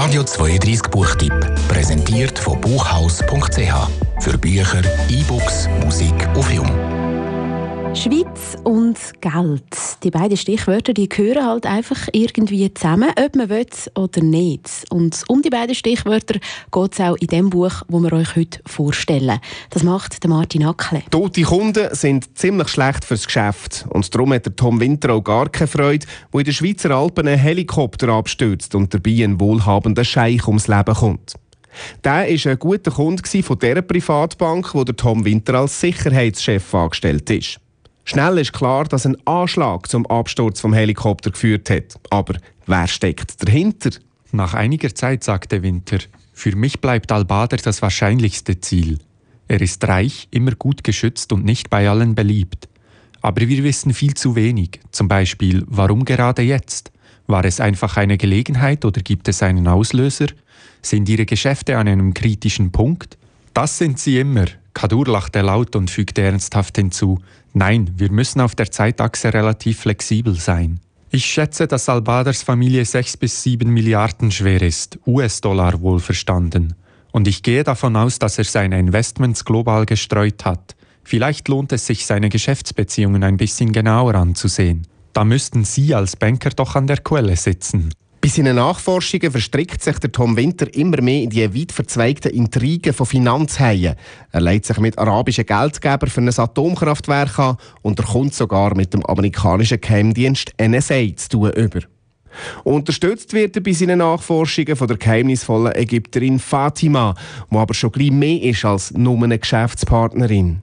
Radio 32 Buchtipp, präsentiert von buchhaus.ch. Für Bücher, E-Books, Musik und Film. Schweiz und Geld. Die beiden Stichwörter, die gehören halt einfach irgendwie zusammen, ob man will oder nicht. Und um die beiden Stichwörter geht es auch in dem Buch, das wir euch heute vorstellen. Das macht der Martin Ackle. Tote Kunden sind ziemlich schlecht fürs Geschäft. Und darum hat der Tom Winter auch gar keine Freude, wo in den Schweizer Alpen ein Helikopter abstürzt und dabei ein wohlhabender Scheich ums Leben kommt. Der war ein guter Kunde von dieser Privatbank, wo der Tom Winter als Sicherheitschef angestellt ist. Schnell ist klar, dass ein Anschlag zum Absturz vom Helikopter geführt hat. Aber wer steckt dahinter? Nach einiger Zeit sagte Winter: Für mich bleibt Al-Badr das wahrscheinlichste Ziel. Er ist reich, immer gut geschützt und nicht bei allen beliebt. Aber wir wissen viel zu wenig. Zum Beispiel, warum gerade jetzt? War es einfach eine Gelegenheit oder gibt es einen Auslöser? Sind ihre Geschäfte an einem kritischen Punkt? Das sind sie immer. Kadur lachte laut und fügte ernsthaft hinzu: Nein, wir müssen auf der Zeitachse relativ flexibel sein. Ich schätze, dass Al-Badrs Familie 6 bis 7 Milliarden schwer ist, US-Dollar wohlverstanden. Und ich gehe davon aus, dass er seine Investments global gestreut hat. Vielleicht lohnt es sich, seine Geschäftsbeziehungen ein bisschen genauer anzusehen. Da müssten Sie als Banker doch an der Quelle sitzen. Bei seinen Nachforschungen verstrickt sich der Tom Winter immer mehr in die weit verzweigten Intrigen von Finanzhaien. Er legt sich mit arabischen Geldgebern für ein Atomkraftwerk an und er kommt sogar mit dem amerikanischen Geheimdienst NSA zu tun über. Unterstützt wird er bei seinen Nachforschungen von der geheimnisvollen Ägypterin Fatima, die aber schon gleich mehr ist als nur eine Geschäftspartnerin.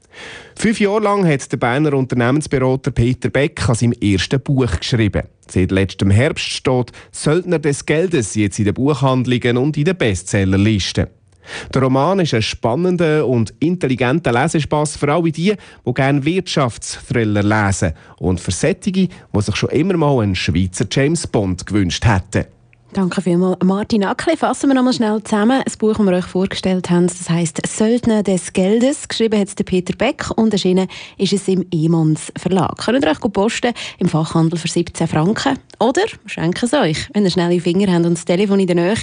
5 Jahre lang hat der Berner Unternehmensberater Peter Beck an seinem ersten Buch geschrieben. Seit letztem Herbst steht «Söldner des Geldes» jetzt in den Buchhandlungen und in den Bestsellerlisten. Der Roman ist ein spannender und intelligenter Lesespass für alle die gerne Wirtschaftsthriller lesen und für solche, die sich schon immer mal einen Schweizer James Bond gewünscht hätten. Danke vielmals, Martin Ackle. Fassen wir noch mal schnell zusammen. Das Buch, das wir euch vorgestellt haben, das heisst «Söldner des Geldes». Geschrieben hat es der Peter Beck und erschienen ist es im Emons Verlag. Könnt ihr euch posten im Fachhandel für 17 Franken. Oder wir schenken es euch, wenn ihr schnelle Finger habt und das Telefon in der Nähe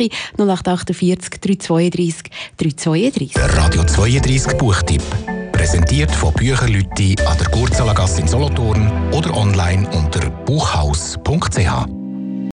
0848 332 332. Der Radio 32 Buchtipp. Präsentiert von Bücherlütti an der Gurzalagasse in Solothurn oder online unter buchhaus.ch.